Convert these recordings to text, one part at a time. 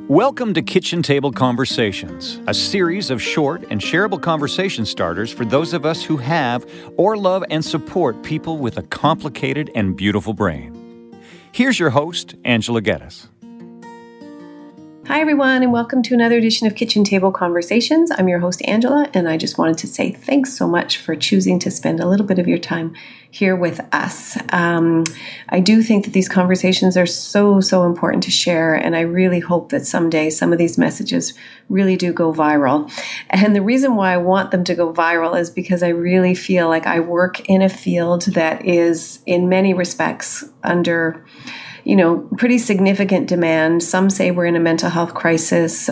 Welcome to Kitchen Table Conversations, a series of short and shareable conversation starters for those of us who have or love and support people with a complicated and beautiful brain. Here's your host, Angela Geddes. Hi, everyone, and welcome to another edition of Kitchen Table Conversations. I'm your host, Angela, and I just wanted to say thanks so much for choosing to spend a little bit of your time here with us. I do think that these conversations are so important to share, and I really hope that someday some of these messages really do go viral. And the reason why I want them to go viral is because I really feel like I work in a field that is, in many respects, under pretty significant demand. Some say we're in a mental health crisis.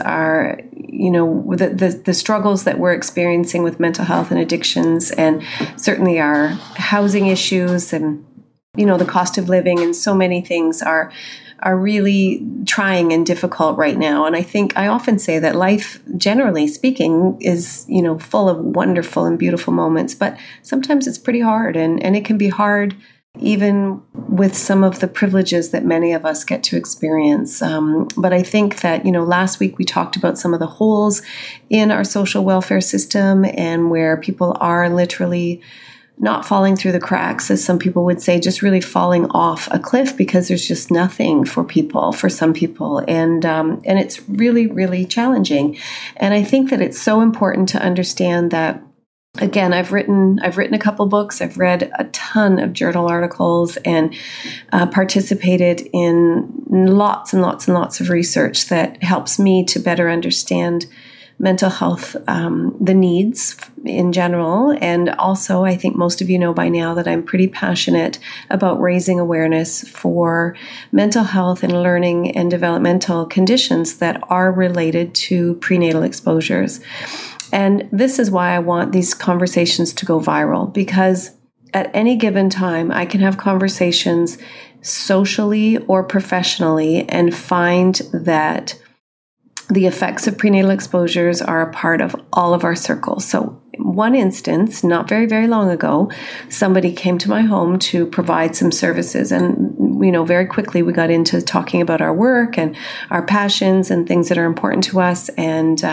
The struggles that we're experiencing with mental health and addictions, and certainly our housing issues and, the cost of living and so many things are really trying and difficult right now. And I often say that life, generally speaking, is, full of wonderful and beautiful moments, but sometimes it's pretty hard and it can be hard even with some of the privileges that many of us get to experience. But I think that, last week we talked about some of the holes in our social welfare system and where people are literally not falling through the cracks, as some people would say, just really falling off a cliff because there's just nothing for some people. And it's really, really challenging. And I think that it's so important to understand that. Again, I've written a couple books. I've read a ton of journal articles and participated in lots and lots of research that helps me to better understand mental health, the needs in general. And also, I think most of you know by now that I'm pretty passionate about raising awareness for mental health and learning and developmental conditions that are related to prenatal exposures. And this is why I want these conversations to go viral, because at any given time, I can have conversations socially or professionally and find that the effects of prenatal exposures are a part of all of our circles. So one instance, not very, very long ago, somebody came to my home to provide some services. And, very quickly we got into talking about our work and our passions and things that are important to us. And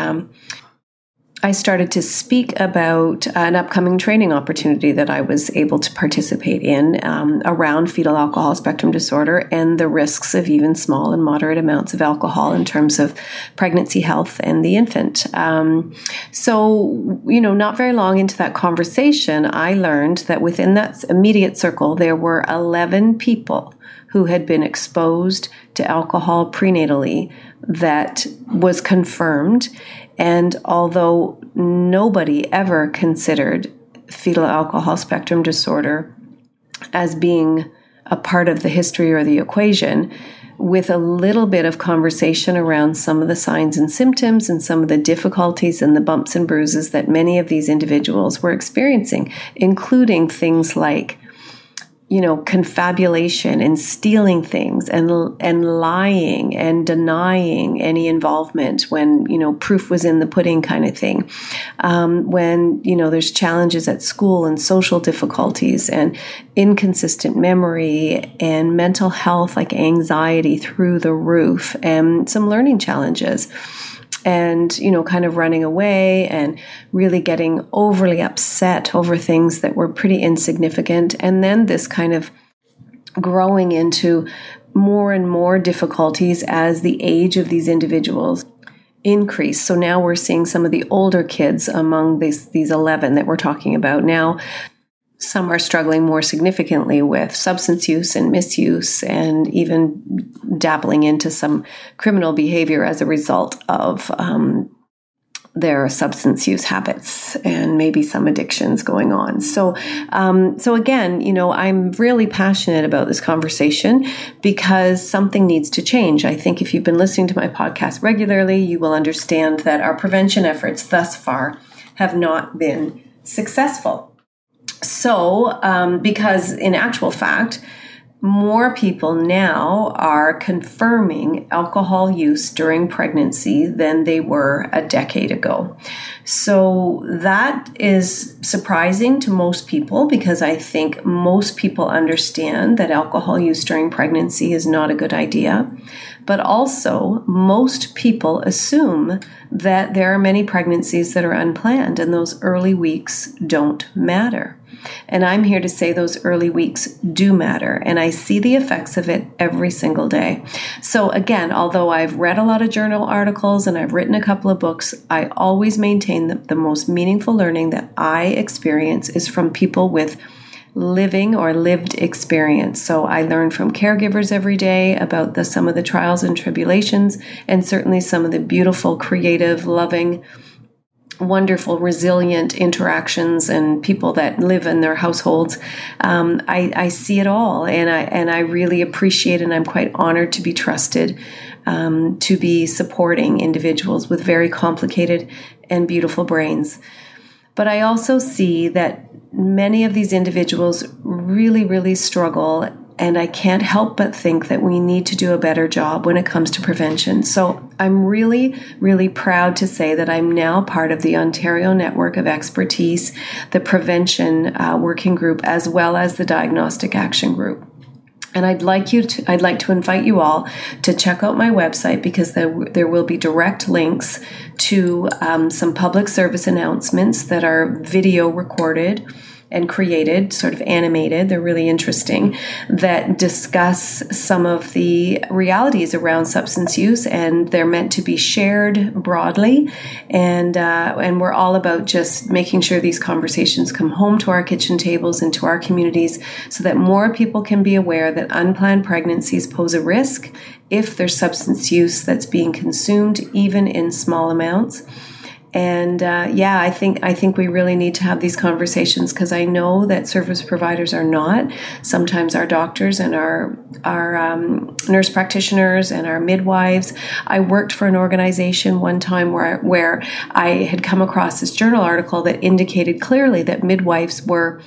I started to speak about an upcoming training opportunity that I was able to participate in around fetal alcohol spectrum disorder and the risks of even small and moderate amounts of alcohol in terms of pregnancy health and the infant. Not very long into that conversation, I learned that within that immediate circle, there were 11 people who had been exposed to alcohol prenatally that was confirmed. And although nobody ever considered fetal alcohol spectrum disorder as being a part of the history or the equation, with a little bit of conversation around some of the signs and symptoms and some of the difficulties and the bumps and bruises that many of these individuals were experiencing, including things like confabulation and stealing things and lying and denying any involvement when, proof was in the pudding kind of thing. When, there's challenges at school and social difficulties and inconsistent memory and mental health like anxiety through the roof and some learning challenges. And, kind of running away and really getting overly upset over things that were pretty insignificant. And then this kind of growing into more and more difficulties as the age of these individuals increase. So now we're seeing some of the older kids among these 11 that we're talking about now. Some are struggling more significantly with substance use and misuse and even dabbling into some criminal behavior as a result of their substance use habits and maybe some addictions going on. So again, I'm really passionate about this conversation because something needs to change. I think if you've been listening to my podcast regularly, you will understand that our prevention efforts thus far have not been successful. So, because in actual fact, more people now are confirming alcohol use during pregnancy than they were a decade ago. So that is surprising to most people, because I think most people understand that alcohol use during pregnancy is not a good idea. But also, most people assume that there are many pregnancies that are unplanned and those early weeks don't matter. And I'm here to say those early weeks do matter, and I see the effects of it every single day. So again, although I've read a lot of journal articles and I've written a couple of books, I always maintain that the most meaningful learning that I experience is from people with living or lived experience. So I learn from caregivers every day about some of the trials and tribulations, and certainly some of the beautiful, creative, loving, wonderful, resilient interactions and people that live in their households. I see it all, and I really appreciate, and I'm quite honored to be trusted to be supporting individuals with very complicated and beautiful brains. But I also see that many of these individuals really, really struggle, and I can't help but think that we need to do a better job when it comes to prevention. So I'm really, really proud to say that I'm now part of the Ontario Network of Expertise, the Prevention Working Group, as well as the Diagnostic Action Group. And I'd like to invite you all to check out my website, because there will be direct links to some public service announcements that are video recorded and created, sort of animated. They're really interesting, that discuss some of the realities around substance use, and they're meant to be shared broadly. And we're all about just making sure these conversations come home to our kitchen tables and to our communities, so that more people can be aware that unplanned pregnancies pose a risk if there's substance use that's being consumed, even in small amounts. And I think we really need to have these conversations, because I know that service providers are not. Sometimes our doctors and our nurse practitioners and our midwives. I worked for an organization one time where I had come across this journal article that indicated clearly that midwives were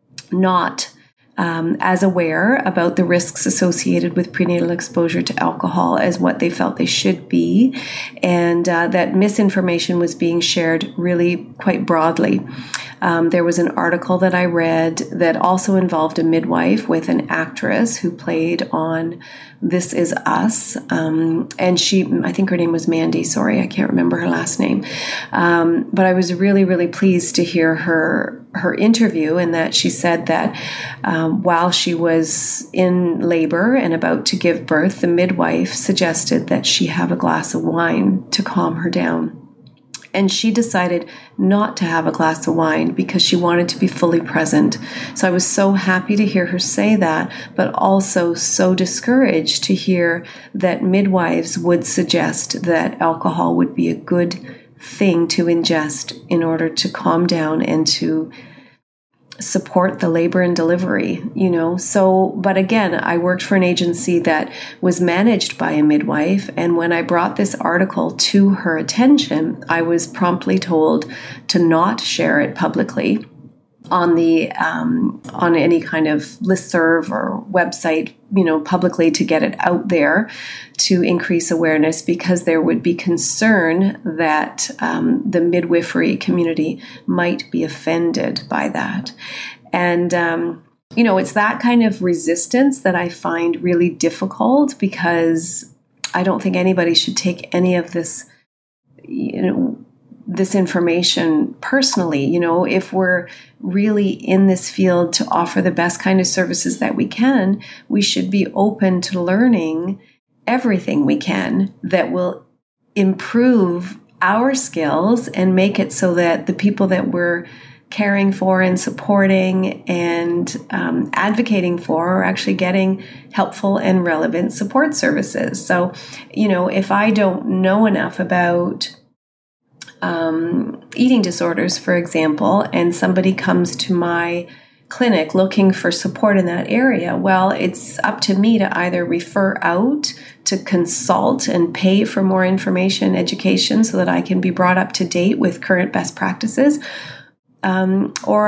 not as aware about the risks associated with prenatal exposure to alcohol as what they felt they should be, and that misinformation was being shared really quite broadly. There was an article that I read that also involved a midwife with an actress who played on This Is Us, and she, I think her name was Mandy, sorry, I can't remember her last name, but I was really, really pleased to hear her interview, and that she said that while she was in labor and about to give birth, the midwife suggested that she have a glass of wine to calm her down. And she decided not to have a glass of wine because she wanted to be fully present. So I was so happy to hear her say that, but also so discouraged to hear that midwives would suggest that alcohol would be a good thing to ingest in order to calm down and to support the labor and delivery, So, but again, I worked for an agency that was managed by a midwife. And when I brought this article to her attention, I was promptly told to not share it publicly on the on any kind of listserv or website, publicly, to get it out there to increase awareness, because there would be concern that the midwifery community might be offended by that. And it's that kind of resistance that I find really difficult, because I don't think anybody should take any of this, this information personally. If we're really in this field to offer the best kind of services that we can, we should be open to learning everything we can that will improve our skills and make it so that the people that we're caring for and supporting and advocating for are actually getting helpful and relevant support services. So, if I don't know enough about eating disorders, for example, and somebody comes to my clinic looking for support in that area, well, it's up to me to either refer out to consult and pay for more information, education, so that I can be brought up to date with current best practices. or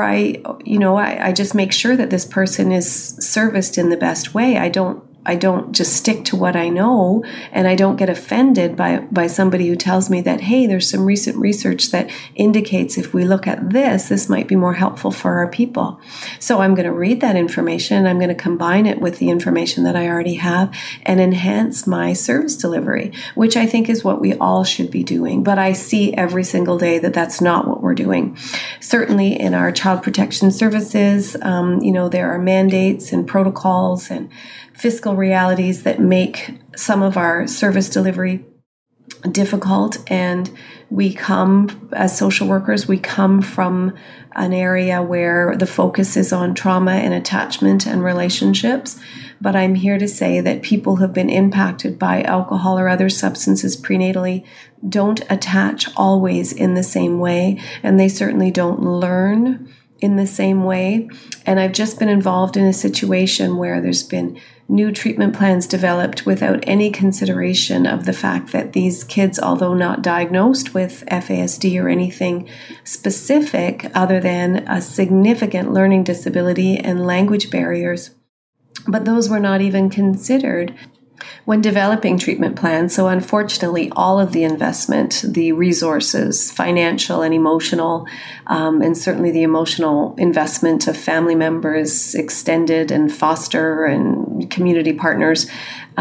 I just make sure that this person is serviced in the best way. I don't just stick to what I know, and I don't get offended by somebody who tells me that, hey, there's some recent research that indicates if we look at this might be more helpful for our people. So I'm going to read that information, and I'm going to combine it with the information that I already have and enhance my service delivery, which I think is what we all should be doing. But I see every single day that that's not what we're doing. Certainly in our child protection services, there are mandates and protocols and fiscal realities that make some of our service delivery difficult. And we come, as social workers, we come from an area where the focus is on trauma and attachment and relationships. But I'm here to say that people who have been impacted by alcohol or other substances prenatally don't attach always in the same way, and they certainly don't learn in the same way. And I've just been involved in a situation where there's been new treatment plans developed without any consideration of the fact that these kids, although not diagnosed with FASD or anything specific other than a significant learning disability and language barriers, but those were not even considered when developing treatment plans. So unfortunately, all of the investment, the resources, financial and emotional, and certainly the emotional investment of family members, extended and foster and community partners,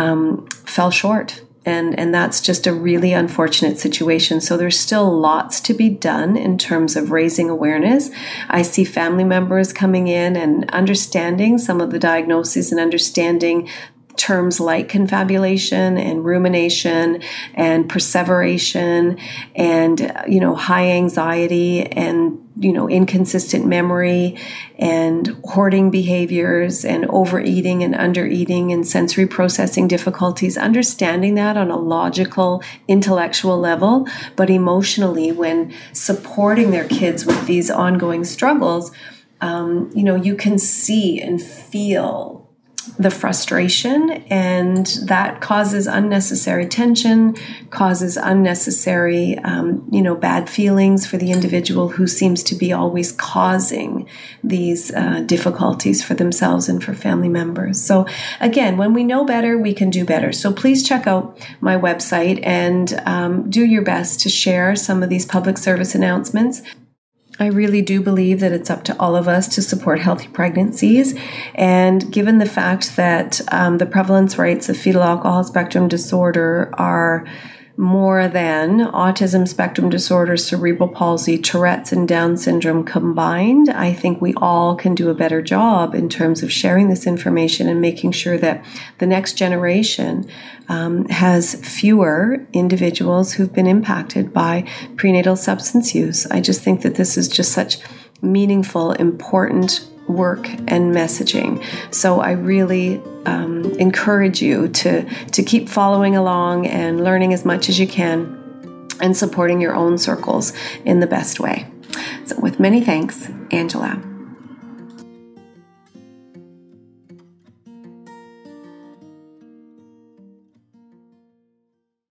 fell short. And that's just a really unfortunate situation. So there's still lots to be done in terms of raising awareness. I see family members coming in and understanding some of the diagnoses and understanding terms like confabulation and rumination and perseveration and, high anxiety and, inconsistent memory and hoarding behaviors and overeating and undereating and sensory processing difficulties, understanding that on a logical, intellectual level, but emotionally when supporting their kids with these ongoing struggles, you can see and feel the frustration, and that causes unnecessary tension, causes unnecessary, bad feelings for the individual who seems to be always causing these difficulties for themselves and for family members. So again, when we know better, we can do better. So please check out my website and do your best to share some of these public service announcements. I really do believe that it's up to all of us to support healthy pregnancies. And given the fact that the prevalence rates of fetal alcohol spectrum disorder are more than autism spectrum disorder, cerebral palsy, Tourette's, and Down syndrome combined, I think we all can do a better job in terms of sharing this information and making sure that the next generation has fewer individuals who've been impacted by prenatal substance use. I just think that this is just such meaningful, important work and messaging. So I really encourage you to keep following along and learning as much as you can and supporting your own circles in the best way. So with many thanks, Angela.